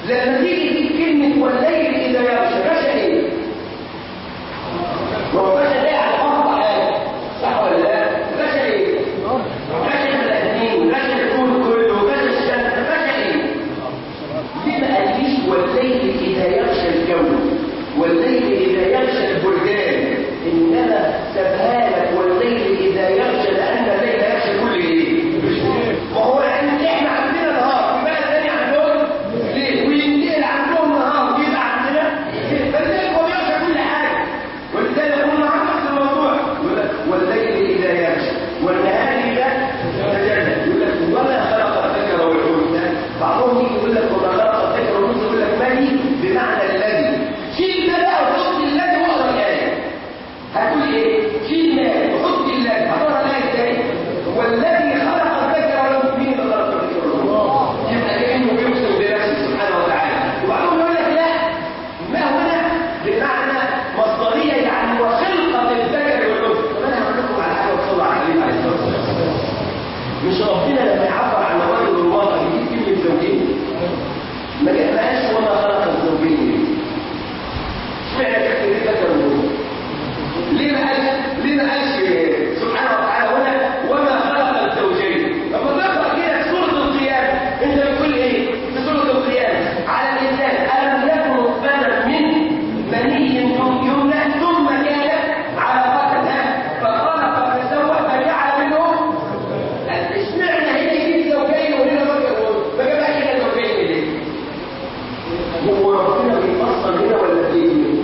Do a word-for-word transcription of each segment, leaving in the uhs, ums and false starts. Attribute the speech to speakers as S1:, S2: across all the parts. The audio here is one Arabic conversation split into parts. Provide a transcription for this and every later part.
S1: لما تيجي في كلمة والليل إذا يغشى غشى إيه؟ ما هو غشى ده على أربع حاجة صح ولا لا؟ غشى إيه؟ غشى الأثنين غشى الكون كله غشى الشمس غشى إيه؟ ليه ما قاليش والليل إذا يغشى الكون والليل إذا يغشى البلدان إنما سبها لك والليل إذا يغشى لأن الليل يغشى كل إيه؟ ما هو يعني إحنا عندنا نهار يبقى الثاني عندهم ليه؟ وينتقل عندهم نهار ويبقى عندنا فالليل هو يغشى كل حاجة ولذلك قلنا عن نفس الموضوع يقول لك والليل إذا يغشى والنهار إذا تجلى يقول لك وما خلق الذكر والأنثى بعضهم يجي يقول لك وما خلق الذكر والأنثى يقول لك مالي بمعنى الذي شيل ده بقى وحط الذي واقرا الآية هتقول ايه؟ شيل مال وحط الذي هتقرا الآية ازاي؟ والذي خلق الذكر والأنثى مين اللي خلق الذكر والأنثى؟ يبقى كأنه بيقسم بنفسه سبحانه وتعالى وبعضهم يقول لك لا ما هنا بمعنى مصدرية يعني وخلقة الذكر والأنثى طب انا هقول لكم على حاجة وصلى على النبي عليه الصلاة والسلام مش ربنا لما يعبر عن الرجل والمرأة يجيب كلمة زوجين ما جاءناش وما خلق الزوجين اشمعنى كلمة الذكر والأنثى ليه ما قالش ليه ما قالش سبحانه وتعالى هنا وما خلق الزوجين لما تقرا كده في سوره القيامه انت بتقول ايه في سوره القيامه على الانسان الم يكن نطفه من مني يمنى ثم كان علقه فخلق فسوى فجعل منه اشمعنى هنا يجيب زوجين وهنا ذكر وانثى ما جابش هنا زوجين ليه هو ربنا بيفصل هنا ولا بيجي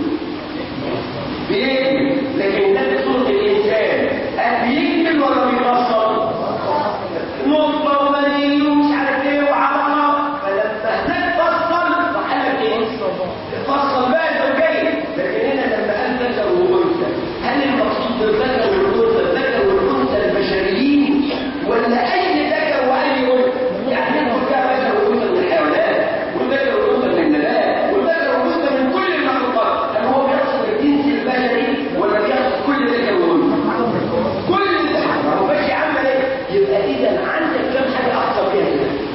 S1: بيجي لكن ده في صورة الإنسان قال بيكمل ولا بيفصل نقطة ومني ومش عارف ايه وعرقة فلما هناك فصل وحلك ايه فصل بقى الزوجين لكن هنا لما قال ذكر وأنثى هل المقصود بالذكر والأنثى الذكر والأنثى البشريين ولا أي ذكر وأي أنثى يعني انتوا فيها ذكر وأنثى من الحيوانات والذكر والأنثى من النبات والذكر والأنثى من كل المخلوقات هل هو بيقصد الجنس البشري ولا بيقصد كل ذكر وأنثى كل ده ما هو ماشي عمل ايه يبقى اذا عندك كم حاجه اكثر فيها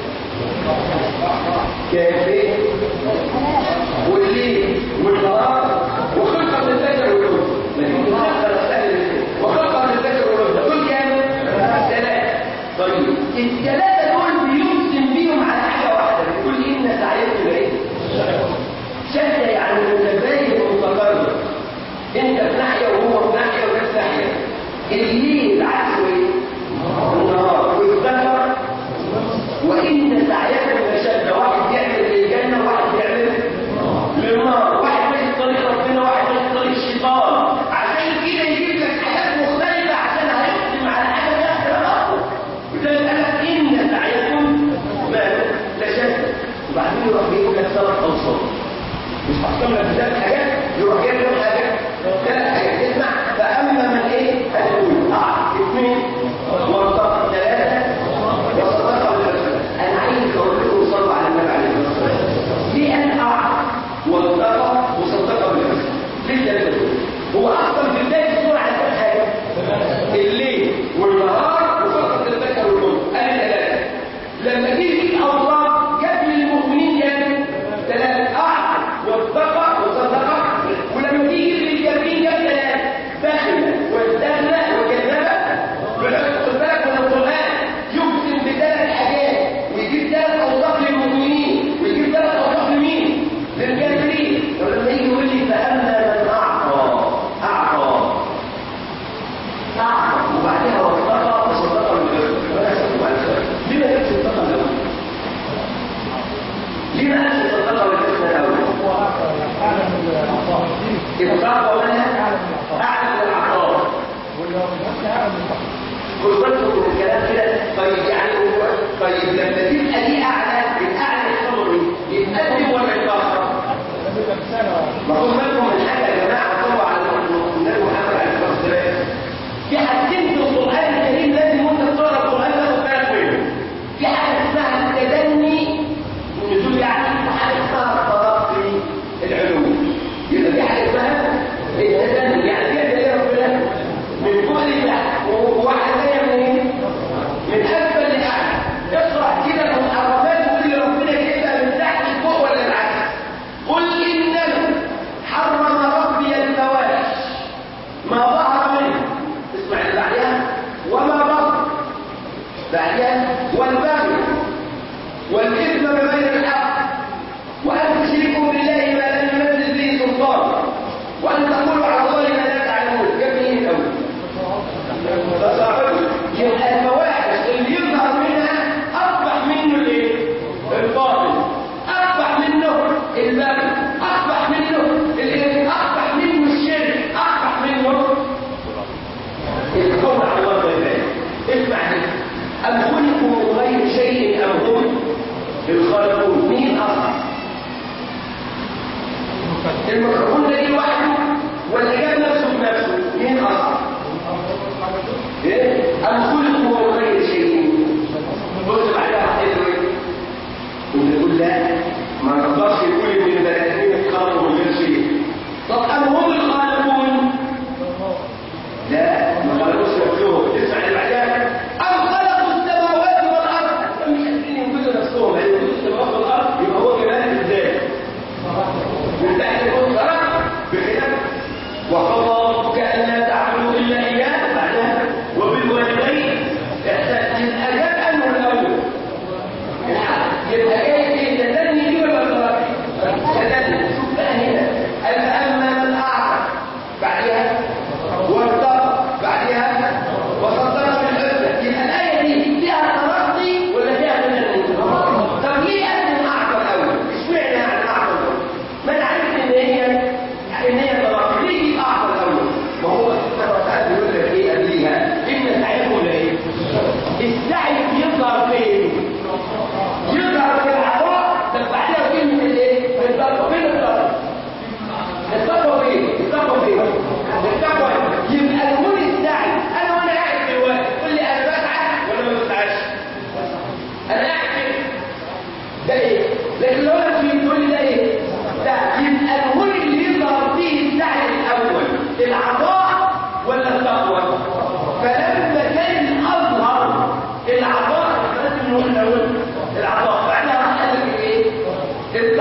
S1: كده كيف ايه والليل والنهار وخلقه الذكر والانثى لكن وخلقه الذكر والانثى دول كام ثلاثه طيب الثلاثه دول بيقسم بيهم على حاجه واحده بيقول ان سعيكم ايه شتى يعني متباين ومتقارب انت في ناحيه وهو في ناحيه وده في ناحيه الليل عكسه ايه النهار والذكر وان سعيكم لشتى واحد يعمل للجنه وواحد يعمل للنار واحد ماشي طريق ربنا واحد ماشي طريق الشيطان عشان كده يجيب لك حاجات مختلفه عشان هيقسم على حاجه واحده الاخر وده قال لك ان سعيكم لشتى وبعدين يروح يجيب لك ثلاث اوصاف مش هحكم لك ثلاث حاجات يروح جايب لك حاجه ثلاث حاجات اسمع فاما من ايه هتقول اه اثنين وارتقى ثلاثه وصدق بالحسنى انا عايز اقول لكم صلوا على النبي عليه الصلاه والسلام ليه انا اه وارتقى وصدق بالحسنى ليه ثلاثه هو اصلا في بدايه السوره على ثلاث حاجات الليل والنهار وفقط الذكر والانثى قال ثلاثه لما تيجي الاوصاف جاب للمؤمنين كام ثلاثه اه واتقى وصدق ولما تيجي للكافرين جاب ثلاثه دخل واستغنى وكذب بالحق خد بالك من القران يقسم بثلاث حاجات ويجيب ثلاث اوصاف للمؤمنين ويجيب ثلاث اوصاف لمين للكافرين ولما يجي يقول لي فاما من اعطى اعطى اعطى وبعدها واتقى وصدق بالحق وانا اسالكم على السؤال ليه ما جبتش الصدقه الاول ليه ما قالش الصدقه بالحسنى الاول الصدقه ومنها اعلى من العطاء خد بالكم من الكلام كده طيب يعني هو طيب لما تبقى دي اعلى الاعلى الصبر يتقدم ولا يتاخر ما خد بالكم من حاجه يا جماعه صلوا على النبي محمد عليه الصلاه والسلام في حاجتين في القران الكريم لازم وانت بتقرا القران تاخد بالك منهم في حاجه اسمها التدني والنزول يعني وحاجه اسمها الترقي العلوي يبقى في حاجه اسمها التدني يعني كده يا ربنا من فوق لتحت وواحده ثانيه من ايه من اسفل لاعلى اقرا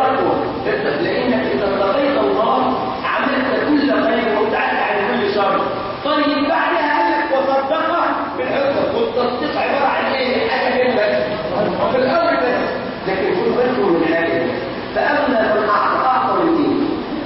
S1: التقوى، لانك اذا اتقيت الله عملت كل خير وابتعدت عن كل شر. طيب بعدها قال لك وصدقه بالحسنى، والتصديق عباره عن ايه؟ حاجه كلمه في الاول بس، لكن خد بالكم من حاجه، فاما من اعطى اعطى من ايه؟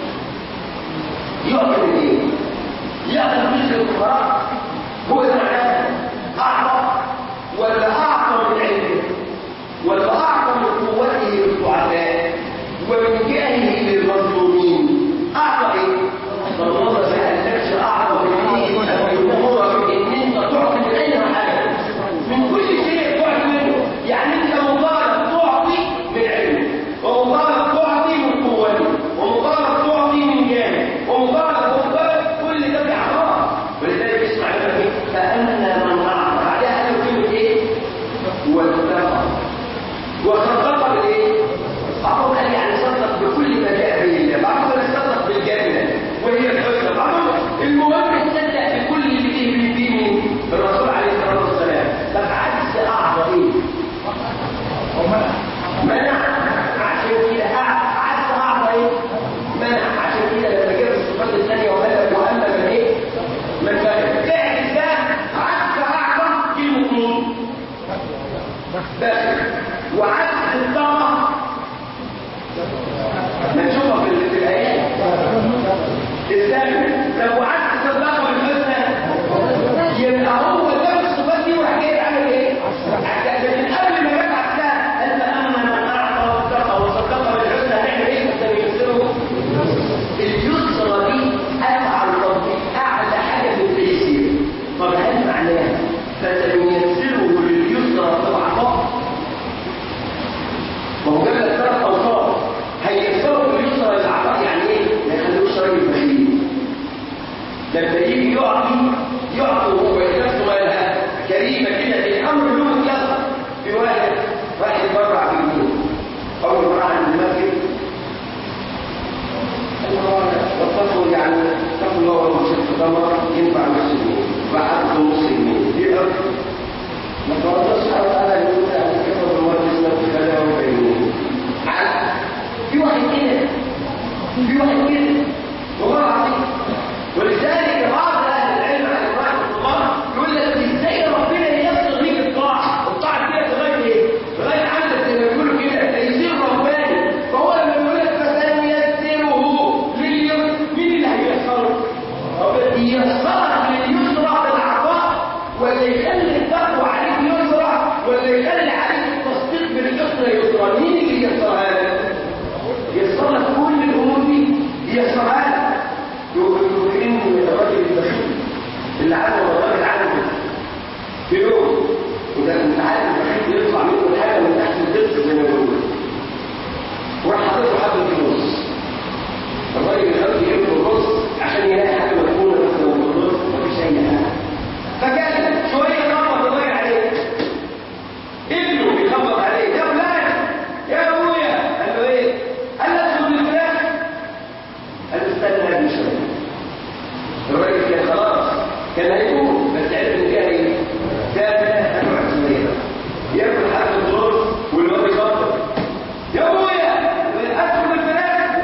S1: يعطي من ايه؟ يعطي مثل الفقراء، هو ده معناه اعطى، ولا اعطى من علمه، ولا اعطى من قوته للضعفاء ومن جاهه للمظلومين؟ اعطى ايه؟ الله ما سالكش اعطى من ايه؟ هو من ان انت تعطي من اي حاجه، من كل شيء تعطي منه. يعني انت مطالب تعطي من علمه، ومطالب تعطي من قوته، ومطالب تعطي من جاهه، ومطالب ومطالب كل ده باعطاء. ولذلك اسمع لك فاما من اعطى، بعدها قالوا كلمه ايه؟ واتقى وصدق بالايه؟ بعضهم قال يعني صدق بكل ما جاء به الله، بعضهم قال صدق بالجنه وهي الحسنى، بعضهم المهم تصدق بكل اللي جه من دين الرسول عليه الصلاه والسلام. طب عكس اعطى ايه؟ منع. عشان كده عكس اعطى ايه؟ منع. عشان كده لما جاب الصفات الثانيه وقال لك واما من ايه؟ من بخل، تعكس ده عكس اعطى كلمه مين؟ بخل. وعكس الطاقه نشوفها في في الايات الثانيه. لو عكس الطاقه بالحسنى يبقى هو ده الصفات دي وراح جاي عامل ايه؟ لكن قبل ما جاب عكسها قال فاما من اعطى واتقى وصدق بالحسنى هنعمل ايه؟ سنيسره اليسرى دي افعل تطبيق اعلى حاجه في التيسير. طب هل معناها فسنيسره لليسرى في العطاء؟ وهو جاب لك ثلاث اوصاف هيكسروا اليسرى للعطاء. يعني ايه؟ ما يخلوش راجل بخيل، لما يجي يعطي يعطي وهو نفسه مالها كريمه كده في الامر له مطلقه. في واحد راح يتبرع بالجنيه، اول ما راح عند المسجد واتقوا يعني اتقوا الله والمشرك تمر ينفع نص جنيه بعد نص جنيه دي الارض. ما فرضش سبحانه وتعالى يقول لك كيف بالمجلس نفس كذا وبينه. في واحد كده في واحد كده والله العظيم. ولذلك بعض اهل العلم على رحمه الله يقول لك ازاي ربنا ييسر ليك الطاعه، والطاعه دي لغايه ايه؟ لغايه عندك زي ما بيقولوا كده تيسير رباني. فهو لما يقول لك فسنيسره لليسر، مين اللي هييسره؟ ييسرك لليسرى بالعطاء، ولا يخلي التقوى عليك يسرى، ولا يخلي عليك التصديق بالحسنى يسرى؟ مين اللي ييسرها لك؟ ييسر لك كل الامور دي، ييسرها لك. يقولوا ان الراجل البخيل اللي عنده الراجل عنده في يوم، وده انت عارف البخيل يطلع منه الحاجه من تحت الضرس زي ما بيقولوا، وراح حاطط حبه فلوس. الراجل يخاف يجيب الرز عشان يلاقي حاجه مدفونه مثلا في الرز، مفيش اي حاجه. فجأة شويه خبط الراجل عليه، ابنه بيخبط عليه، يا فلان يا ابويا. قال له ايه؟ قال له ادخل بالفراخ. قال له استنى ابني شويه. الراجل كان خلاص كان هيقوم، بس عرف ان فيها ايه؟ فيها انواع اسميه ياكل حبه الرز والواد يخبط، يا ابويا ادخل بالفراخ.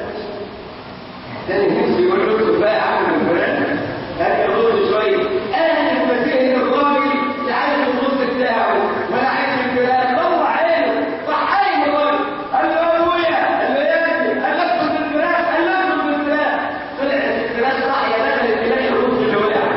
S1: تاني نفسه يقول له ادخل بقى اعمل بالفراخ. قال الرز شويه، انا المسيح الراجل اللي عايز الرز بتاعه ولا عايز الفراخ، طلع عينه راح قايم الراجل. قال له يا ابويا، قال له يا ابني، قال له ادخل بالفراخ، قال له ادخل بالفراخ. طلعت الفراخ صاحيه دخلت تلاقي الرز اللي وقع.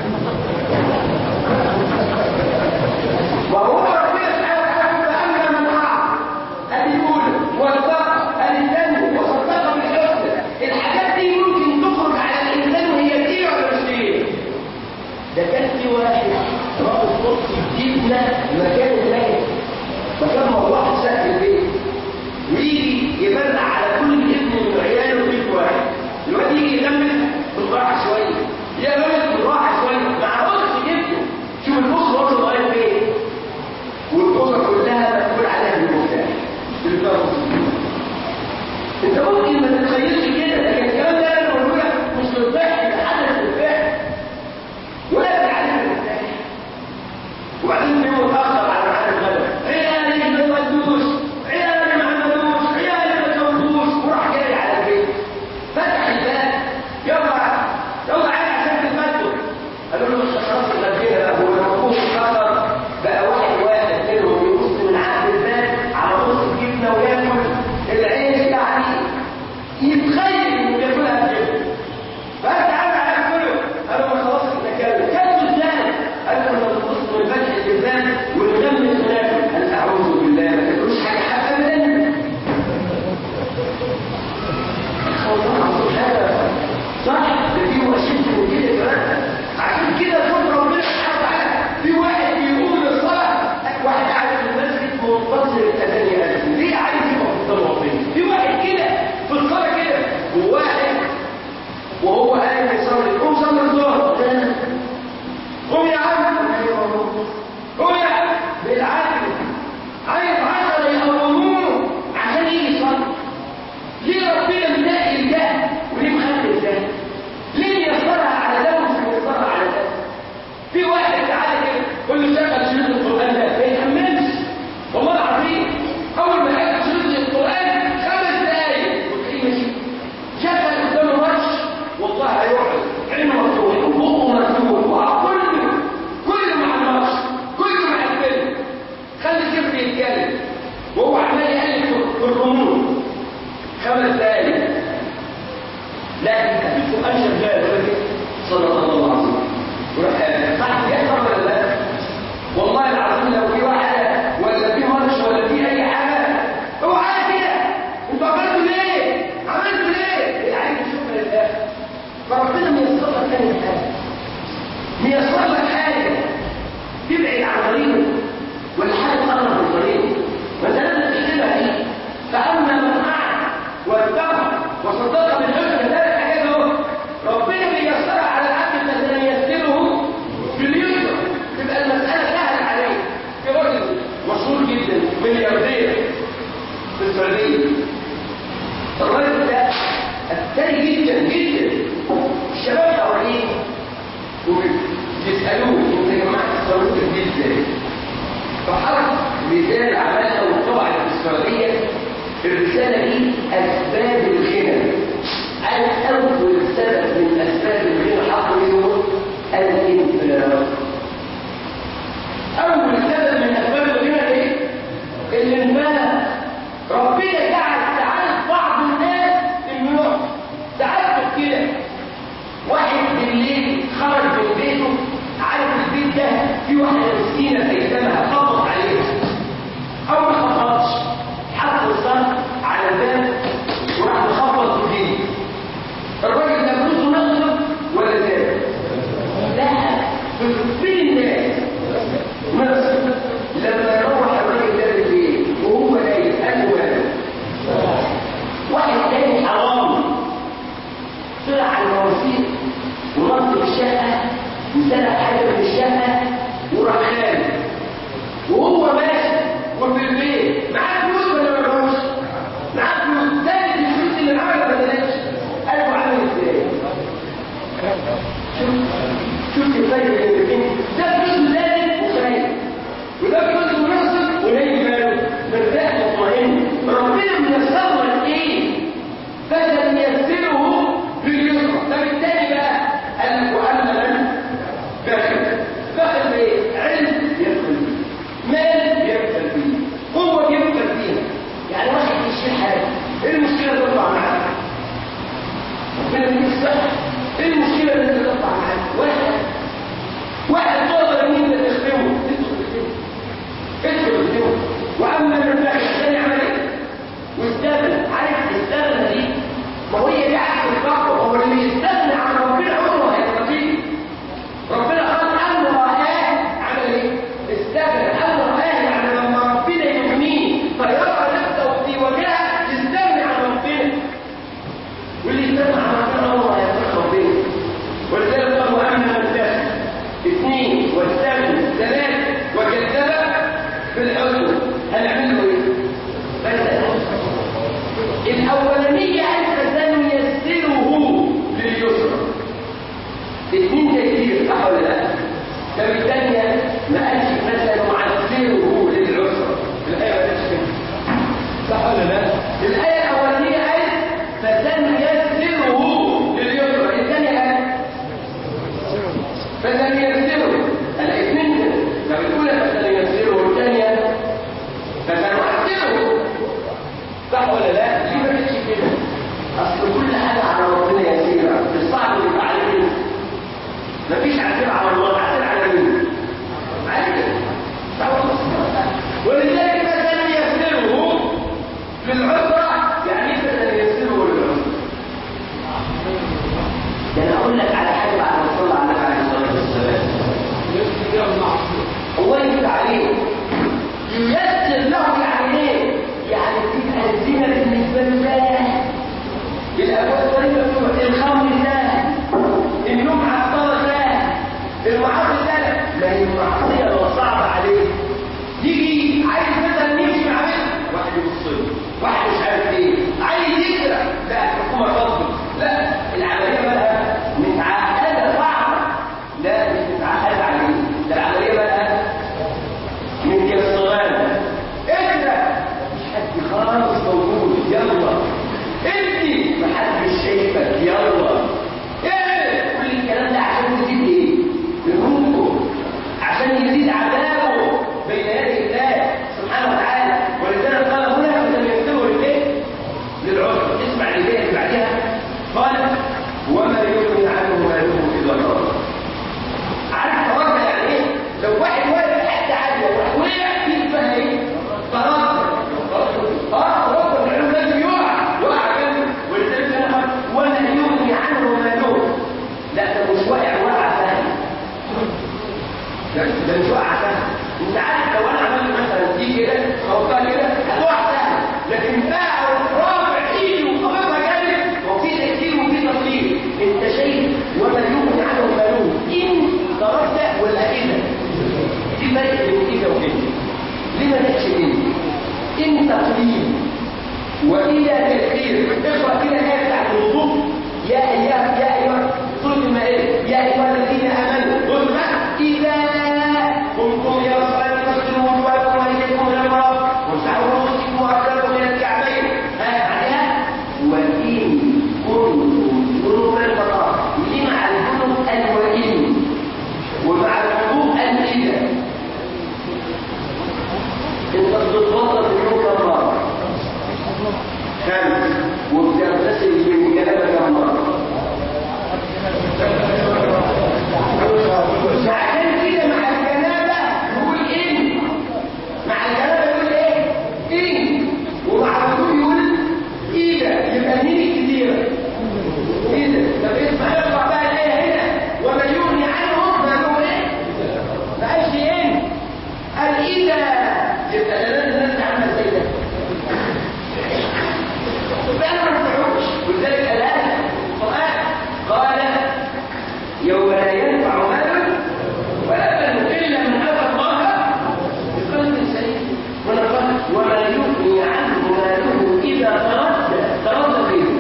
S1: وهو ربنا سبحانه وتعالى فاما من اعطى ادي الاولى واتقى ادي الثانيه وصدق بالحسنى. الحاجات دي ممكن تخرج على الانسان وهي دي ولا مش دي؟ ده كان في واحد راجل قدسي جبنا مكان الميت، مكان موضوع سقف البيت، ويجي يبرع على كل ابن من عياله بيت واحد. الواد يجي يلمس بالراحه شويه، يلمس بالراحه شويه، مع قدس جبته. شوف الاسره وصل لغايه فين، والاسره كلها مقبول عليها بالمفتاح بالفرص. انت ممكن ما تتخيلش كده، لكن الكلام ده انا بقول لك مش للضحك، ده حدث بالفعل ولا عليه بالمفتاح. وبعدين في يوم اخر على ميعاد الغداء، عيالي ما ودوش، عيالي ما عملوش، عيالي ما سووش، القرآن شغال صلى الله عليه وسلم وراح صح يحصل ولا لا؟ والله العظيم لو في واحدة ولا في مرش ولا في أي حاجة هو عادي كده انتوا عملتوا ليه؟ عملتوا ليه؟ يعني شوف للآخر فربنا ميسر لك تاني حاجة ميسر لك حاجة تبعد عن طريقه ولا حاجة تقرب من طريقه مثلا تكتبها دي فأما من قعد واتبع وصدق بالحسنى ثلاث حاجات اهو ربنا بيسرها على العبد الذي يسره باليسر تبقى المسألة سهلة عليه. في راجل مشهور جدا ملياردير في السعودية الراجل ده الثري جدا جدا الشباب حواليه وبيسألوه انت جماعة الصاروخ دي ازاي؟ فحرك رسالة عملها وطبعت في السعودية. الرسالة دي أسباب الغنى. أول سبب من أسباب الغنى حقه اليوم الانفلات. أول سبب من أسباب الغنى ايه؟ الانفلات. ربنا جعل ساعات بعض الناس المنوع ساعات كده واحد بالليل خرج من بيته عارف البيت ده في واحدة مسكينة سيدمها خبط عليها أو ما خبطش حط الصرف على الباب وراح مخبط في الجيب. الراجل ده فلوسه نقصه ولا زاد؟ لا في الناس نقص. لما يروح الراجل ده بالليل وهو نايم قال له واحد تاني حرامي طلع على المواسير ونط بالشقة وسرق حاجة من الشقة وراح خارج وهو ماشي وفي البيت معاه فلوس ولا ما معهوش؟ معاه فلوس. زادت الفلوس اللي معاه ولا ما زادتش؟ قلبه عامل ازاي؟ شوف شوف الفرق بين الاثنين. ده فلوس زادت وخايف وده فلوس مناسب ونايم باله مرتاح مطمئن. ربنا ميسر لك ايه؟ فسنيسره لليسرى. فبالتالي بقى قال لك واما من دخل دخل بايه؟ علم يدخل فيه، مال يدخل فيه، قوه يدخل فيها. يعني واحد يشيل حاجه ايه المشكله تطلع معاك؟ ربنا يديك الصحه. ايه المشكله ان انت تطلع معاك؟ واحد واحد تقدر ان انت تخدمه تدخل تخدمه ادخل تخدمه. واما من دخل الثاني عمل ايه؟ واستغنى. عارف استغنى دي ما هي دي عكس الفقر. هو اللي يستغنى عن ربنا عمره هيبقى فيه. ربنا قال امر آه عمل ايه؟ استغنى. امر آه يعني لما ربنا يغنيه فيرى نفسه في وجهه يستغنى عن ربنا. واللي يستغنى عن ربنا عمره هيبقى ربنا. ولذلك قال واما من دخل اثنين واستغنى ثلاثه وكذب بالحسنى هنعمل له ايه؟ الأولانية أنت سنيسره لليسرى. اثنين تيسير صح ولا لا؟ طب الثانية ما قالش مثلا نعسره للعسرى. الآية ما قالش كده صح ولا لا؟ الآية الأولانية قالت فسنيسره لليسرى. الثانية قالت فسنيسره. الاثنين طب الأولى فسنيسره والثانية فسنعسره صح ولا لا؟ ليه ما كانش كده؟ اصل كل حاجه على ربنا يسيره. الصعب اللي يبقى عليه مين؟ مفيش عسير على الله. عسير على مين؟ عليك صح ولا؟ ولذلك مثلا يسيره للعسرى. يعني ايه مثلا يسيره للعسرى؟ ده انا اقول لك على حاجه بعد ما صلى على النبي عليه الصلاه والسلام. الله يفتح عليه ييسر له يعني ايه؟ يعني تبقى الزنا بالنسبه له الابواب طريقه الخمر سهل، النوم عطاره سهل، المعاصي سهل. ما هي المعصيه لو صعبه عليه يجي عايز مثلا يمشي مع بنت واحد يبص له واحد مش عارف ايه عايز يسرق لا الحكومه تفضل لا العمليه بقى متعقده صعبه. لا مش متعقده عليه. ده العمليه بقى من كالصغار اقرا مش حد خالص موجود يلا انتي محدش شايفك يلا ايه كل الكلام ده عشان يزيد ايه؟ ذنوبه عشان يزيد عذابه بين يدي الله سبحانه وتعالى. ولذلك قال هنا فسنيسره للايه؟ للعسر. اسمع الايه اللي بعدها قال وما يغني عنه ماله إذا ترك. عارف ترك يعني إيه؟ لو واحد واقف حد عالية وقع فيه اسمها إيه؟ ترك. اه ربنا العلم لازم يقع يقع جنبه، ولذلك انا ولا يغني عنه ماله. لا ده مش واقع وقع سهل، ده مش وقع سهل. انت عارف لو انا عملت مثلا دي كده او كده هتقع سهل، لكن بقى رافع ايدي وقبضها جامد وفي تكتير وفي تطهير. انت شايف ولا يغني عنه ماله ان تركت ولا كده؟ في فرق بين كده وكده. ليه ما نقش كده؟ إن تقليل وإلى تكثير. اقرأ كده الآية بتاعت الوضوء. يا أيها يا أيها سورة المائدة يا أيها الذين آمنوا قل إذا قمتم إلى الصلاة فاغسلوا وجوهكم وأيديكم إلى المرافق وامسحوا رؤوسكم وأرجلكم إلى الكعبين. آية عليها وإن كنتم جنبا فطهروا. دي مع الجنب الوئيم ومع الوضوء الإذا. انت بتتوضا في اليوم كم مره؟ خمس. وبتغتسل من جنابه كم مره؟ عشان كده مع الجنابه يقول ان، مع الجنابه يقول ايه؟ ان، ومع الوضوء يقول اذا. يبقى مين الكتيره؟ اذا. طب اسمع اقرا بقى الايه هنا وما يغني عنهم ماله ايه؟ ما قالش ان، قال اذا. يبقى لازم الناس تعمل زي ده. فأنا ما نفعوش. ولذلك الآن القرآن قال يوم لا ينفع مال ولا بنون إلا من أتى الله بقلب سليم. وما يغني عنه ماله إذا تردى. تردى فيه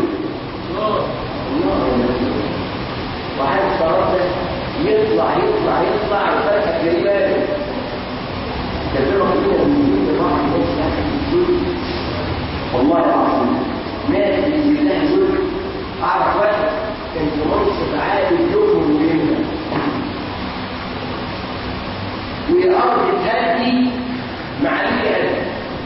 S1: وعارف تردى يطلع يطلع يطلع الفتحة كريمة كذبه فينا من بعض الناس لكن الظلم والله العظيم ما يجري بالله ظلم. اعرف واحد كان في منصب عالي يوم ويوم والارض تهدي مع الرجال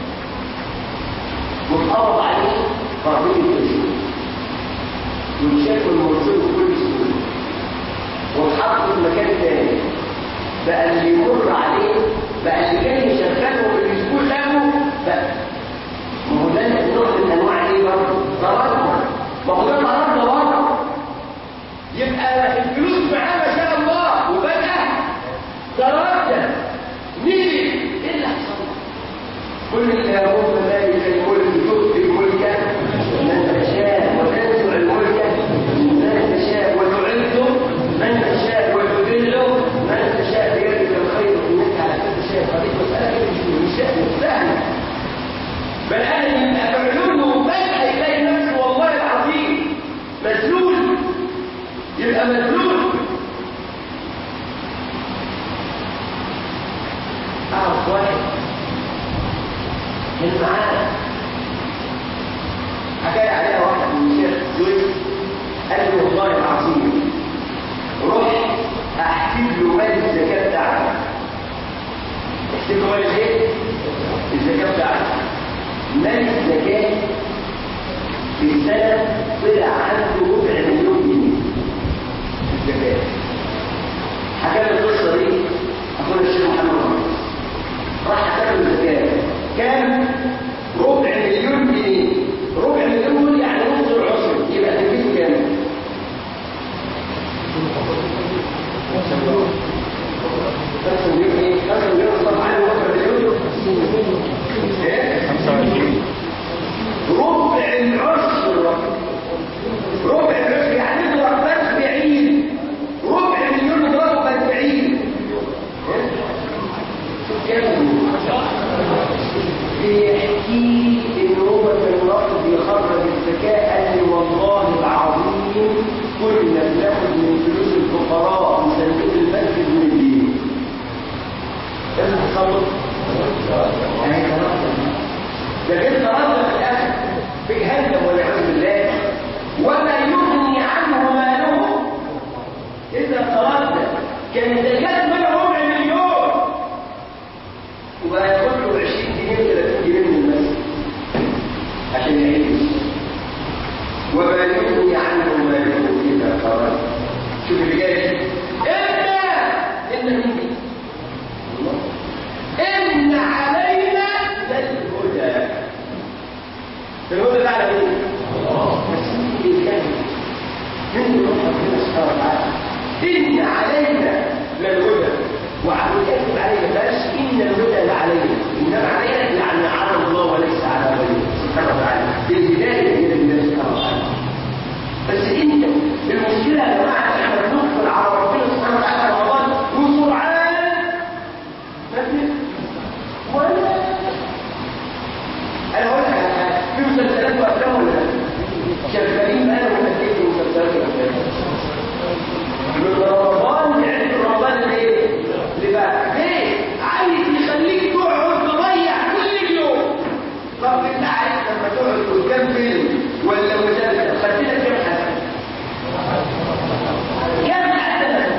S1: واتقبض عليه قضيه التشويه واتشاف المنصب بكل سهوله واتحط في مكان تاني. بقى اللي يمر عليه بقى اللي كان يشغله بالاسبوع له بقى. ما هو ده نوع من انواع ايه برضه؟ ضرر. ما هو ده ضرر برضه. يبقى الفلوس معاه ما شاء الله وبقى ضرر. نيجي ايه اللي حصل؟ كل اللهم مالك الملك تؤتي الملك من تشاء وتنزع الملك من تشاء وتعز من تشاء وتذل من تشاء بيدك الخير انك على كل شيء قدير. مساله مش مش سهله. بل انا من افعله بدا اليه نفسه والله العظيم مذلول. يبقى مذلول. اعرف واحد من معانا حكى عليها واحد من الشيخ زويل قال له والله العظيم روح احسب له مال الزكاه بتاعته. احسب له مال ايه؟ الزكاه بتاعته. مال الزكاه في السنه طلع عنده ربع مليون جنيه الزكاه. حكى له القصه دي اخونا الشيخ محمد رمضان. راح حكى له الزكاه كام؟ ربع مليون جنيه. ربع مليون دول يعني نص العشر. يبقى تكلفه كام؟ خمسة مليون ايه؟ خمسة مليون طبعا ربع مليون ايه؟ خمسة وعشرين. ربع العشر. ربع العشر يعني اضرب بس بعيد. ربع شوف اللي جاي إنا إن مين إن علينا للهدى. الهدى ده على مين؟ بس مين اللي كان من روح ربنا سبحانه وتعالى إن علينا للهدى وعلى كاتب علينا بلاش إن الهدى لعلينا إنما علينا يعني على الله وليس على غيره سبحانه وتعالى بالهداية إلى الله سبحانه وتعالى. بس انت المشكله يا جماعه احنا بنقبل على ربنا سبحانه وتعالى رمضان وسرعان فاهم ولا انا اقول لك على حاجه في مسلسلات وافلام ولا لا شغالين بقى ومسلسلات ومسلسلات وافلام من رمضان يعني رمضان ليه؟ ليه بقى؟ ليه؟ عايز يخليك تقعد تضيع كل اليوم. طب انت عايز لما تقعد قدام فيلم ولا مسلسل خدت لك كام حسنه؟ كام حسنه؟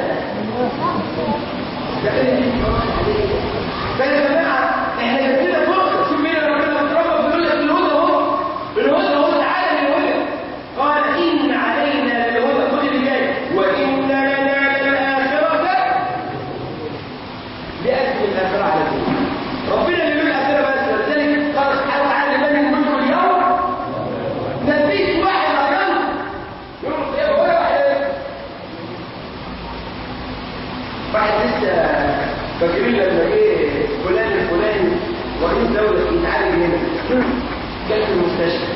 S1: فيا جماعه احنا جبنا فرصه شوف مين ربنا متربى بيقول لك الهدى اهو الهدى اهو تعالى للهدى قال ان علينا للهدى خد اللي جاي وان لنا للاخره لاجل الاخره على الدنيا ربنا اللي له الاخره بس ولذلك قال سبحانه وتعالى لمن الملك اليوم مفيش واحد اقل يوم القيامه ولا واحد واحد لسه فاكرين لما جه فلان الفلاني رئيس دوله يتعالج هنا جت في المستشفى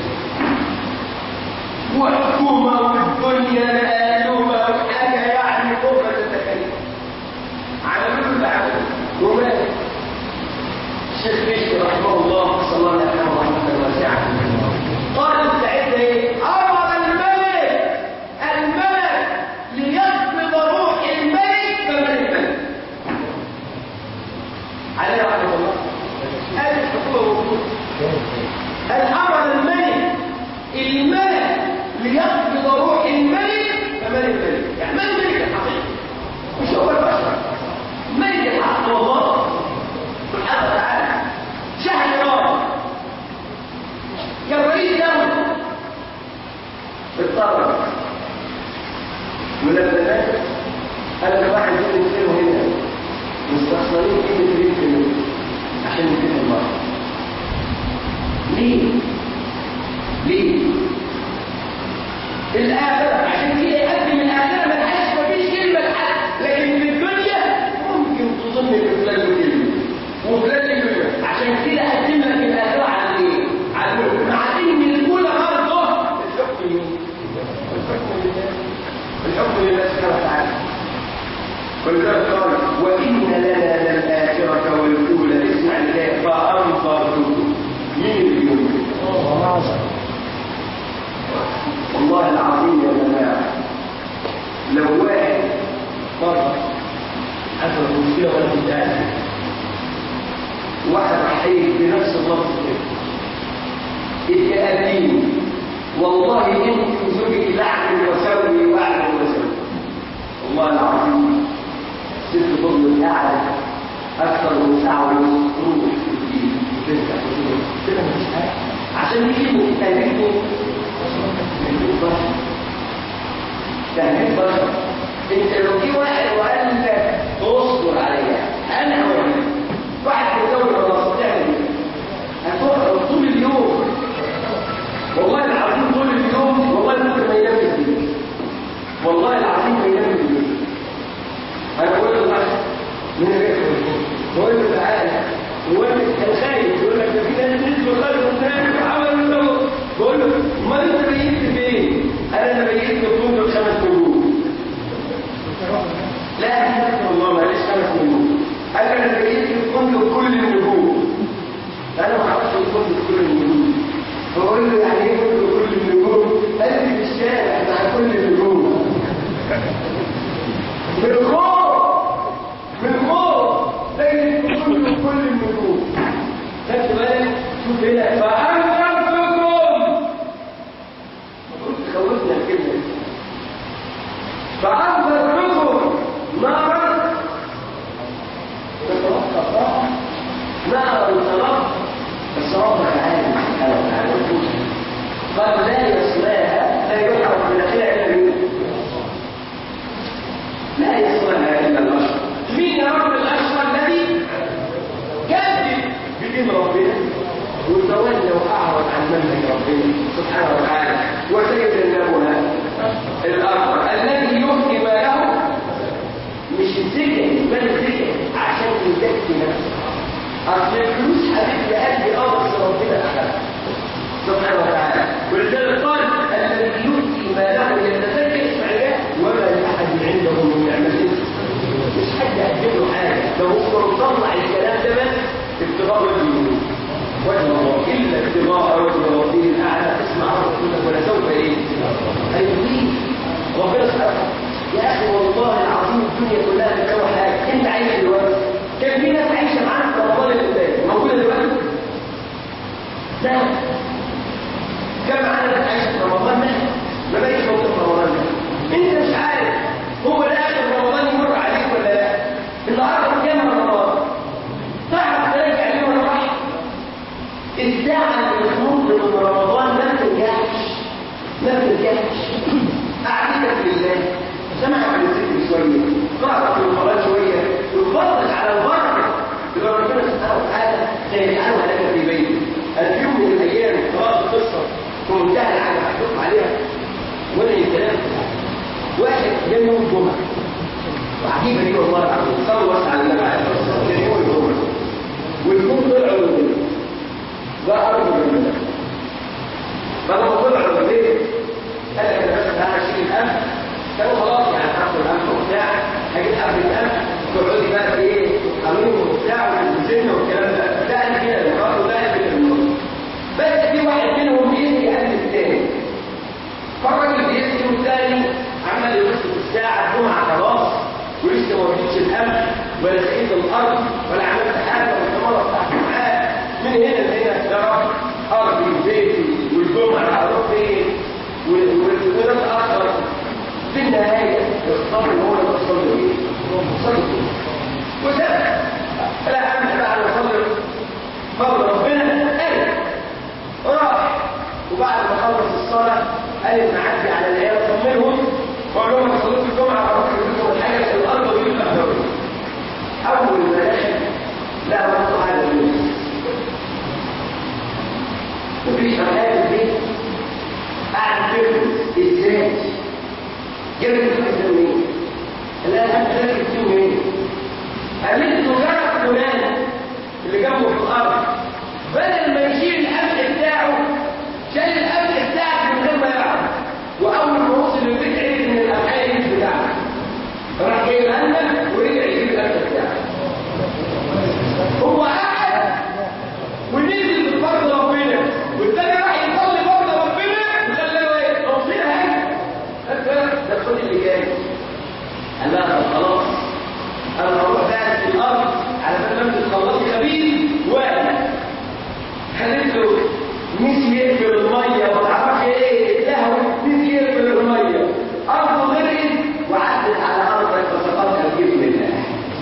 S1: وحكومه والدنيا مقالوبه وحاجه يعني فوق ما تتخيل عملوا له اللي عملوه ومات الشيخ بشري رحمه الله صلى الله عليه وسلم رحمه واسعه قال ساعتها ايه؟ امر الملك الملك ليقبض روح الملك فمن الملك عليه رحمه الله قال الحكومه موجوده قال امر الملك الملك ليقبض روح الملك فمن الملك يعني من الملك الحقيقي مش هو البشر الملك الحق هو الله سبحانه وتعالى شهر رابع كان رئيس دولة اضطر ولما قال لك واحد يقول نسيره هنا مستخسرين ايه تريد منه عشان نسير الله ليه؟ ليه؟ الآخرة عشان كده يقدم الآخرة ما تحسش مفيش كلمة لحد لكن في الدنيا ممكن تظن بفلان كلمة وفلان كلمة عشان كده قدم لك الآخرة على ايه؟ على الملك مع ان الاولى برضه الحكم مين؟ الحكم لله الحكم لله سبحانه وتعالى ولذلك قال وإن لنا للآخرة والأولى اسمع الآية فأنظرتكم مين اللي يقول؟ والله العظيم يا جماعة لو واحد مرة حصلت مشكلة ولا تتعلم واحد حقيقي بنفس اللفظ كده اتقابليني والله انت وزوجك لعن وسوي وعن وسوي والله العظيم ست فضل قاعدة أكثر من ساعة ونص تروح تجيب وتفتح وتروح كده مفيش حاجة عشان يجيبوا تهديد بشر تهديد بشر انت لو جه واحد وقال لك اصبر عليها انا هوريك واحد بيدور على تعمل هتقعد طول اليوم والله العظيم طول اليوم والله ممكن ما ينام بالليل والله العظيم ما ينام بالليل انا بقول له بقى من غير بقول له تعالى هو انت كان خايف يقول لك ده في ناس نزلوا خلوا الناس وعملوا له بقول له منهج ربنا سبحانه وتعالى. وسيجنبها الأكبر الذي يؤتي ماله مش الذكر بل الذكر عشان يزكي نفسه. أصل الفلوس حبيب قلبي اه بس ربنا أحبها سبحانه وتعالى. ولذلك قال الذي يؤتي ماله يتزكى اسمع الله وما لأحد عنده من نعمة مش حد يقدم له حاجة لو هو مطلع الكلام ده بس ابتغاء وجه الله وجه الله إلا ابتغاء وجه ربه الأعلى اسمع ربنا ولا سوف إيه هيديه ربنا سبحانه. يا أخي والله العظيم الدنيا كلها بتسوي حاجة أنت عايش دلوقتي كان في ناس عايشة معانا في رمضان اللي فات موجودة دلوقتي؟ لا كم معانا ناس عايشة في رمضان ده ما بقيش موجود في رمضان ده أنت مش عارف هو ده آخر رمضان يمر عليك ولا لا؟ النهارده كام رمضان؟ تعرف ترجع ليه ولا راح؟ الساعة اللي بتمر من رمضان ما بتنجحش ما بتنجحش. أعتقد بالله سمعك عن الذكر شوية قرأت في القرآن شوية وتفضل على البركة يبقى ربنا سبحانه وتعالى سيجعلها لك في بيتك. أنا في يوم من الأيام قرأت قصة في منتهى العجب هحكم عليها ولا الكلام واحد جاي يوم الجمعة وعجيبة دي والله العظيم صلوا بس على النبي عليه الصلاة والسلام جاي يوم الجمعة والجمعة طلعوا من البيت ده أرض من البيت بعد ما طلعوا من البيت قال لك أنا بس أنا هشيل الأمن كانوا خلاص يعني حطوا الأمن وبتاع هجيب قبل الأمن تقعدي بقى في إيه قانون وبتاع والزنا والكلام ده ده قال كده المرأة وده قال كده المرأة بس في واحد منهم بيسقي قبل الثاني فالراجل بيسقي والثاني عمال يبص في الساعة الجمعة خلاص ولسه ما وجدتش الأمن ولا سقيت الأرض ولا عملت حاجة والكاميرا بتاعتي معاه من هنا لهنا ده أرضي وبيتي والجمعة أروح فين وده تأخر في النهاية اختار ان هو يصلي ايه؟ يصلي وده لا أمن بقى يصلي فرض ربنا قال راح وبعد ما خلص الصلاة قال نعدي على العيال طمنهم وقال لهم صليت الجمعة اروح لكم الحاجة في الأرض ويجيب الأهدار. أول ما دخل لا مقطع على الناس مفيش مكان في البيت قاعد تفلس ازاي؟ جابت الفلوس منين؟ لا لا جابت الفلوس منين؟ قالت له جرب فلان اللي جنبه في الارض بدل ما يشيل القمح بتاعه شال القمح بتاعك من غير ما يعرف واول ما وصل البيت عرف ان القمحيه مش بتاعك راح جايب قمح ورجع يجيب القمح بتاعك. هو قعد ونزل في فرض ربنا والتاني راح يصلي فرض ربنا وخلاه ايه؟ توصيلها هنا ده خد اللي جاي قال لها خلاص انا هروح بقى في الارض على بال ما تخلصي خبيث واحد خليت له نسي يقفل الميه وما تعرفش ايه لهو نسي يقفل الميه ارضه غرقت وعدت على ارضك فسقطها باذن الله.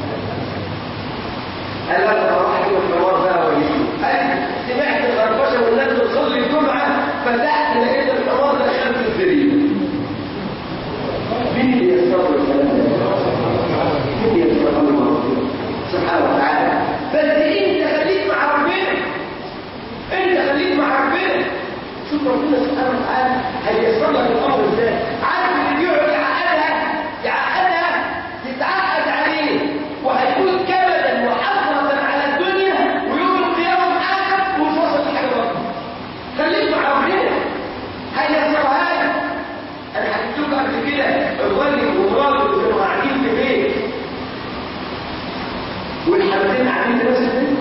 S1: قال لها اروح اجيب الحوار بقى واجيبه. قال سمعت الخربشه والناس بتصلي الجمعه فتحت لقيت الحوار ده خلف الزريبه. مين اللي يستطيع الكلام ده؟ مين اللي يستطيع الله سبحانه وتعالى؟ بس انت خليك مع ربنا انت خليك مع ربنا شوف ربنا سبحانه وتعالى هييسر لك الامر ازاي. عارف اللي بيقعد يعقدها يعقدها يتعقد عليه وهيكون كبدا وحسرة على الدنيا ويوم القيامة معاك ومش واصل لحاجة ربنا. خليك مع ربنا هييسرها لك. انا حكيت لكم قبل كده الراجل ومراته كانوا قاعدين في بيت والحماتين قاعدين في نفس البيت.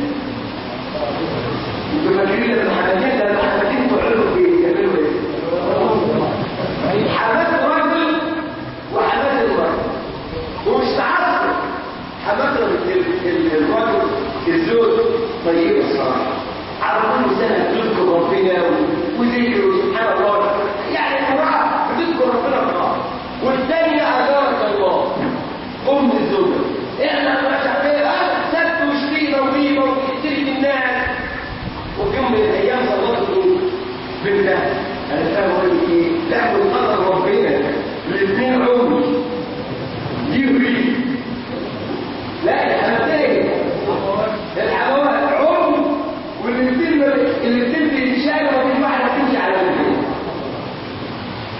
S1: انتوا فاكرين ان الحماتين ده الحماتين بيقعدوا في البيت يعملوا ايه؟ حمات الراجل وحمات المرأة ومش تعصب. حمات الراجل الزوج طيب الصراحه على كل سنه تذكر ربنا وذكره سبحان الله يعني المرأة بتذكر ربنا الله والثانية أجارك الله أم الزوجة إحنا مش عارفين أه سبت وشتينا وغيبة وبتشتري الناس وفي يوم من الأيام صلت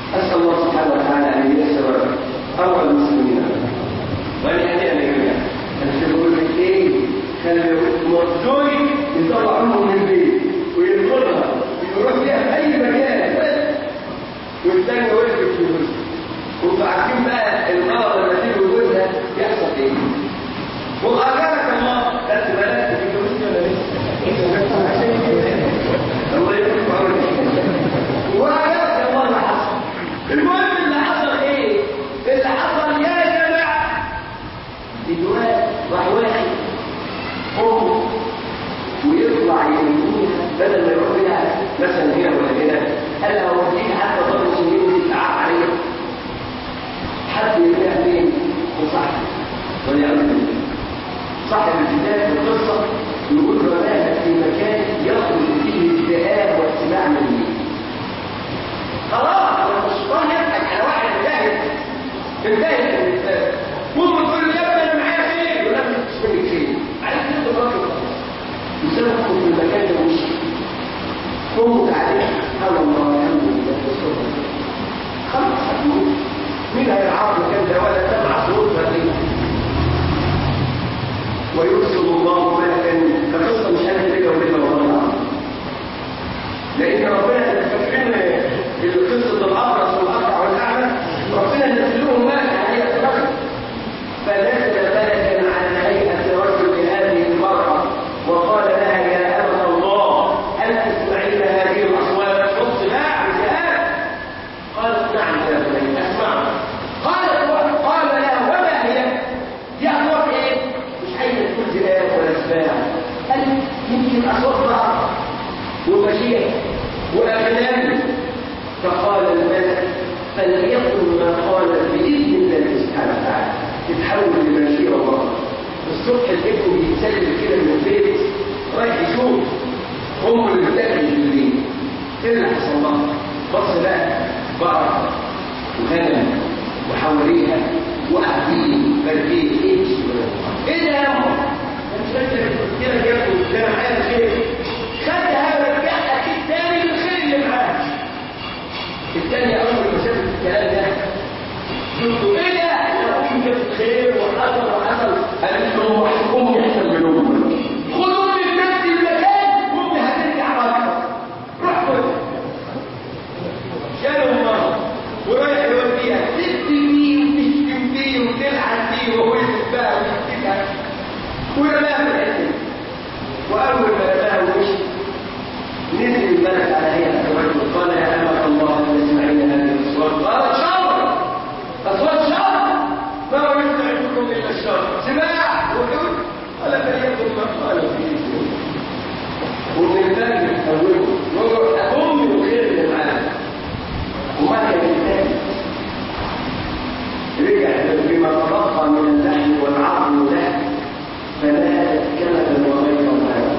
S1: أسأل الله سبحانه وتعالى أن ييسر أمر المسلمين وأن يهدينا جميعا. أنا بقول لك إيه؟ خلي مرجوي يطلعوهم من البيت ويدخلها ويروح بيها في أي مكان والثانية وقفت في وسط. وانتوا عارفين بقى المرض لما تيجي وجودها يحصل إيه؟ وأجرك الله خدت بالك في الوسط ولا لسه؟ الله يكون عمرك. وأجرك الله اللي حصل. المهم اللي حصل إيه؟ اللي حصل يا جماعة دلوقتي راح واحد أمه ويطلع يمينها بدل ما يروح بها مثلا هنا ولا هنا قال لها وديك حتى ضرب سنين وتتعب عليها حد يرجع فين وصاحب وليعمل بالله صاحب الكتاب في القصه يقول رماها في مكان يخرج فيه الذئاب واتباع مني خلاص الشيطان يضحك على واحد انتهت انتهت الانسان ممكن تقول له يا ابني انا معايا خير ولا مش تسمعني خير عايز تاخد راجل بسببكم في المكان ده مش قوموا عليه سبحان الله والحمد لله خلاص هتموت مين هيعرف المكان ده ولا سمع صوت فقير ويرسل الله ملكا كقصه مش انا كده ولا والله لان ربنا فاكرين قصه الابرص والاقرع والاعمى ربنا نزل لهم ملك عليه الرجل فنزل ملكا على هيئه رجل هذه المراه وقال لها يا أمة الله هل تسمعين هذه الأصوات والصباع والذئاب؟ قالت نعم يا بني أسمع. قالت قال لها وما هي؟ دي أصوات إيه؟ مش عايزة تكون ذئاب ولا سباع. قال يمكن أصوات بعض ومشيئة وأغنام. فقال الملك فليكن ما قال بإذن الله سبحانه وتعالى تتحول لمشيئة الله. الصبح الابن بيتسلل كده من البيت رايح يشوف امه اللي بتاكل في البيت ايه اللي حصل لها؟ بص بقى بقره وغنم وحواليها وقاعدين بركين ايه ايه ده يا امه؟ انا مش فاكر كده جابته كان معايا الخير خدها ورجعها اكيد تاني للخير اللي معاها. الثانيه اول ما شافت الكلام ده قلت له ايه ده؟ انا امي جابت خير وحصل وحصل. قالت له امي احسن من امك خدوني بنفس المكان وامي هترجع بكره روح خد. شالوا امها ورايح يوديها تشتم فيه وتشتم فيه وتلعن فيه وهو يسبها ويشتمها ورماها في الحته. واول ما رماها ومشي نزل الملك على هيئه الرجل قال يا امة الله هل تسمعين هذه الاصوات؟ قالت شر اصوات شر ما يسمع منكم الا الشر سماع وحول ولا فليكن ما قال فيه ومن الثاني يحوله يقول امي الخير اللي معانا وما كان الثاني رجع بما تبقى من اللحم والعظم له فنادت كنبا وغيرا معه.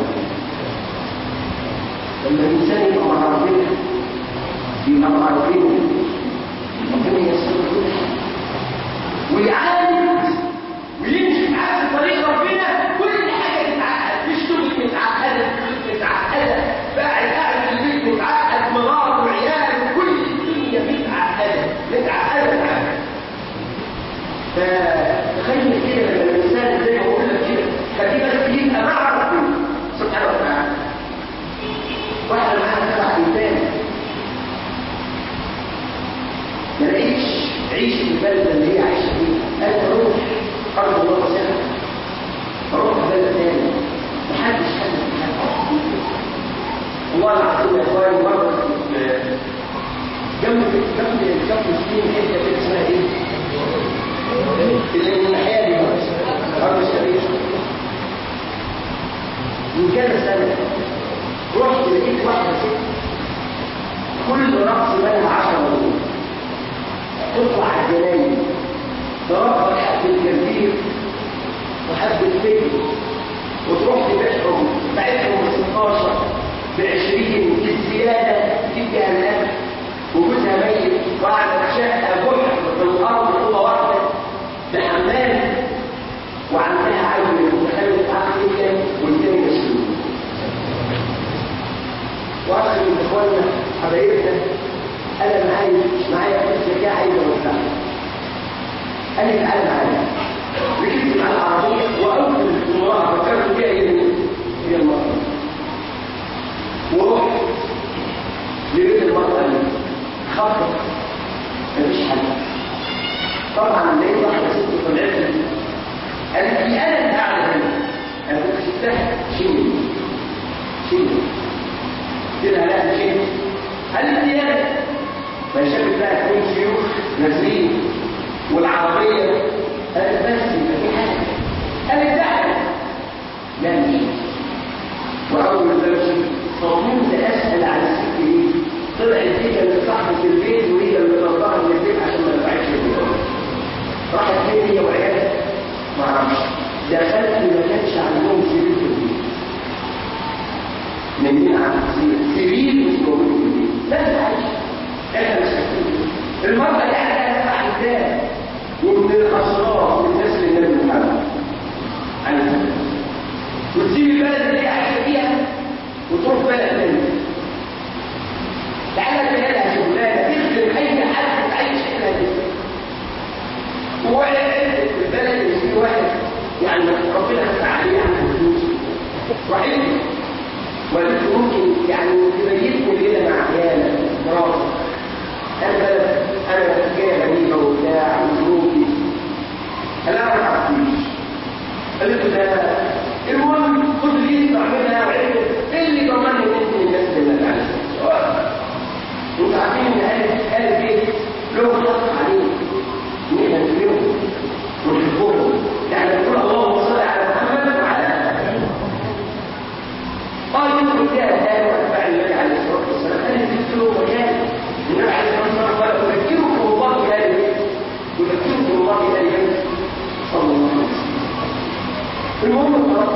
S1: لما الانسان يبقى مع ربنا يبقى مع ربنا ربنا يسر كل حاجه ويعالج ويمشي معاه في طريق ربنا كل حاجه تتعقد مش شغل متعقده فلوس متعقده باعي قاعد في البيت متعقد مرار وعيال كل الدنيا متعقده متعقده معاه. فتخيل كده لما الانسان زي ما بقول لك كده خليه بس يبقى مع ربنا سبحانه وتعالى. واحده معاها سبع انسان ما لقيتش عيش في البلد اللي هي عايشه فيها قال روح ارض الله وسلم روح بلد تاني محدش حد محدش. والله العظيم يا اخواني مره جنب جنب جنب سنين حته كده اسمها ايه؟ اللي من الناحيه دي ارض الشريف من كذا سنه رحت لقيت واحده ست كل رأس مالها عشرة مليون تطلع على الجناين ترفض حد الجربير وحد الفكر وتروح تبيعهم بعتهم ستاشر بعشرين الزيادة تديها الأكل وجوزها ميت وقعدت شقة بحر في الأرض أوضة واحدة بحمام وعندها عين متخلف عقليا والتاني مسلوب. واخر من اخواننا حبايبنا انا قال لي تعالى معايا. ركبت مع العربيه واول امراه فكرت فيها هي هي المراه. ورحت لبيت المراه دي خبط مفيش حل. طبعا لقيت واحده ست طلعت لي قالت لي انا اللي قاعده هنا. انا كنت شفتها شيل شيل قلت لها لا شيل. قالت لي انا فشافت بقى اثنين شيوخ نازلين والعربيه. قالت بس يبقى في حاجه. قالت تعالى لا مش واول ما مشيت صممت اسال عن الست دي. طلعت دي كانت صاحبه البيت وهي اللي طلعها من البيت عشان ما تبعدش البيت. راحت فين هي وعيالها؟ ما اعرفش. دخلت ما كانش عندهم سرير في البيت. نايمين على سرير مش موجود في البيت. لا تعيش احنا مش فاكرين. المرأة اللي قاعدة تبع الكتاب ومن الاشرار من نسل النبي محمد عليه السلام. وتسيب البلد اللي هي عايشه فيها وتروح بلد ثاني. تعالى تلاقي شغلانه تخدم اي حد تعيش فيها دي. وواحد في البلد اللي فيه واحد يعني ربنا فتح عليه عنده فلوس رحيم وقالت له ممكن يعني تبيتني ليله مع عيالك مراتك. انا انا جايه غريبه وبتاع وظروفي. قال لها ما تعرفيش. قالت له ده المهم كل اللي يسمع منها وعرفت ايه اللي ضمني ان انت من الناس اللي انا عايزها. انتوا عارفين ان قالت قالت ايه؟ لو حط عليه نحن نكرمهم ونحبهم. يعني نقول اللهم صل على محمد وعلى قال يدخل فيها الآن وأتباع النبي عليه الصلاة والسلام. أنا جبت له مكان النبي عليه الصلاة والسلام قال أذكركم الله بآل بيت أذكركم الله بآل بيت صلى الله عليه وسلم. المهم الطرف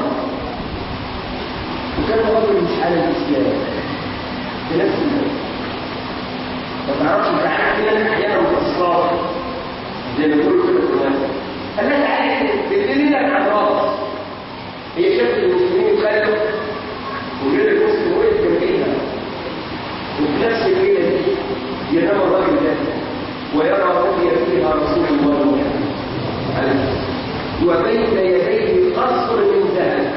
S1: وكان رجل مش على الإسلام بنفس الوقت. ما تعرفش تعالى كده أحيانا متصار زي ما بيقولوا كده القرآن. قال لها تعالى بالليلة على الراس. هي شافت المسلمين خلوا وغير المسلم وقف جنبيها وفي نفس الليله دي ينام الراجل ده ويرى رؤيا فيها رسول الله عليه وبين يديه قصر من ذهب.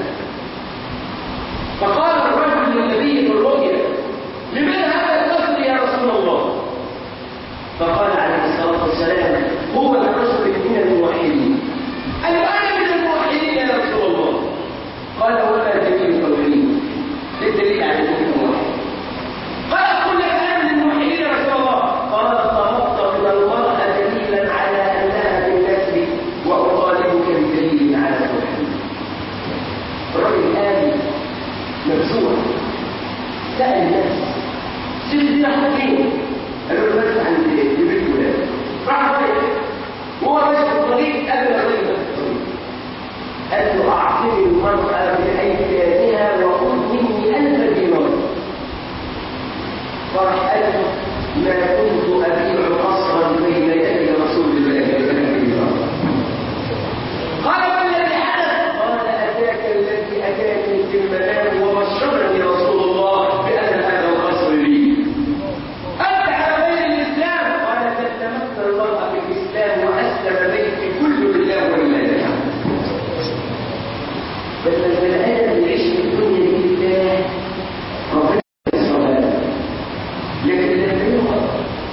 S1: فقال الرجل للنبي في الرؤيا لمن هذا القصر يا رسول الله؟ فقال عليه الصلاه والسلام هو القصر من الموحدين. قال انا من الموحدين يا رسول الله. قال وما دليل التوحيد؟ الدليل على الدين الواحد. قال كل كلام من الموحدين يا رسول الله. قال طلبت من المرأة دليلا على أنها من نسلي وأطالبك بدليل على التوحيد. الرجل قال مبسوط سأل الناس سيدي دي حقين. قالوا له بس عن بيت ولاده. راح رايح وهو ماشي في الطريق قال له الرجل ده في الطريق قال له أعطني المرأة بأيديها وخذ مني ألف دينار. فرح قال له ما كنت أبيع قصرا بين يدي رسول الله صلى الله عليه وسلم. قال ما الذي حدث؟ قال أتاك الذي أتاني في المنام وبشرني رسول الله بأن هذا القصر لي. أنت على غير الإسلام. قال تتمثل المرأة بالإسلام وأسلم بيتي كل بالله وإلا الله. بس البني آدم يعيش في الدنيا دي لله ربنا يسرها لكن لما يوقف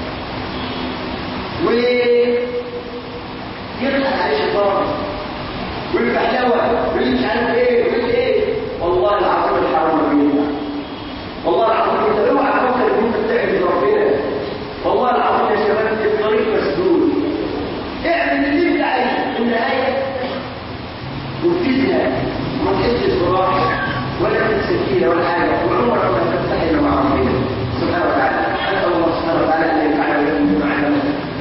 S1: ويضحك عليه شيطان والبحلوة واللي مش عارف ايه واللي ايه. والله العظيم الحرام بينفع. والله العظيم انت اوعى تفكر ان انت بتعبد ربنا. والله العظيم يا شباب الطريق مسدود. اعمل اللي انت عايزه في النهايه وبتزهق ما تحسش براحه ولا تسكينه ولا حاجه وعمرك ما تفتح الا مع ربنا سبحانه وتعالى. اسال الله سبحانه وتعالى ان ينفعنا ويكون بما علمنا.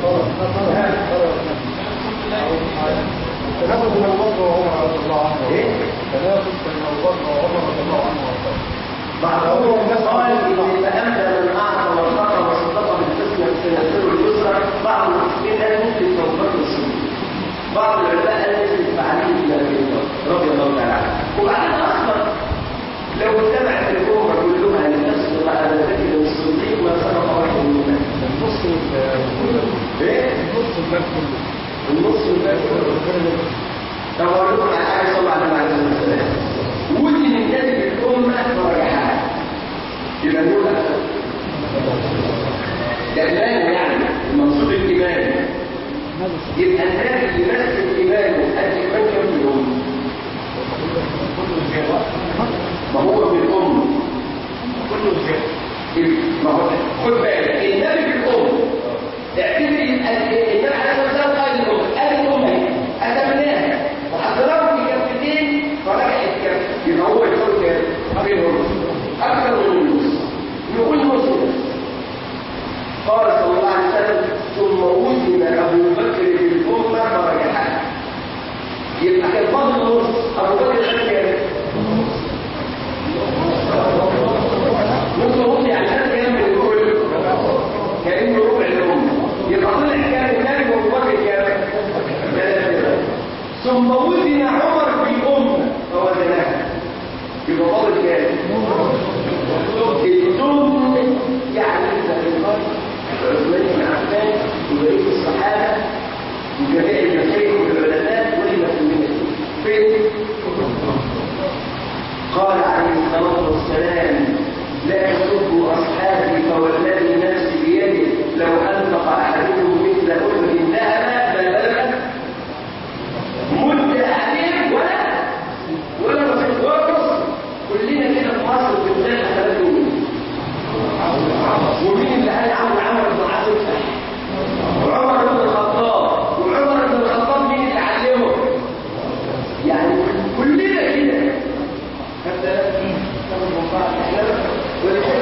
S2: تنافس بين ابو بكر وعمر رضي الله عنه.
S1: ايه؟
S2: تنافس بين ابو بكر وعمر رضي الله عنه.
S1: بعضهم قال اذا امن من اعطى واتقى وصدق بالحسنى سيسر اليسرى. بعض المسلمين قال مثل ابو بكر الصديق. بعض العلماء قال مثل علي بن ابي طالب رضي الله تعالى عنه. وبعدين اصلا لو اجتمعت الامه كلها لتصدق على ذكر الصديق ما سبق واحد منهم.
S2: النص كله.
S1: ايه؟
S2: النص الباب كله.
S1: النص الباقي. طب اقول لكم على حاجه صلى الله عليه وسلم، ودي من كتب الامه ورجحها يبقى نقول ده ايمان، يعني المقصود الايمان. يبقى الناس اللي ماسك الايمان قد ايمان كم في الامه؟ ما هو في الامه كله زي ما هو. خد بالك النبي في الامه اعتبر النبي عليه الصلاه والسلام قال الامه قال الامه قسمناها وحضرهم في كفتين فرجعت كفه، يبقى هو يقول كده اكثر من النص، نقول نص بس. قال صلى الله عليه وسلم ثم وزن ابو بكر في الامه فرجعها، يبقى كان فاضل نص. ابو بكر قال كده نص نص، يعني كان كام بيقول كانه ربع الامه، يبقى طلع كام كام وابو بكر كام ثلاثه. ثم وزن عمر في الامه فوزنها، يبقى فاضل كام؟ الثمن، يعني الزكاه عثمان بن عفان وبقيه الصحابه وجميع المشايخ والعلماء والمسلمين فين؟ قال عليه الصلاه والسلام لا تسبوا اصحابي فوالذي نفسي بيده لو انفق احدكم مثل احد ذهبا ما بلغ مد احدهم ولا ولا بسيط ولا نص. كلنا كده في مصر في البلاد ثلاث مين؟ ومين اللي قال عمرو عمرو بن العاص يفتح؟ وعمر بن الخطاب، وعمر بن الخطاب مين اللي علمه؟ يعني كلنا كده حتى احنا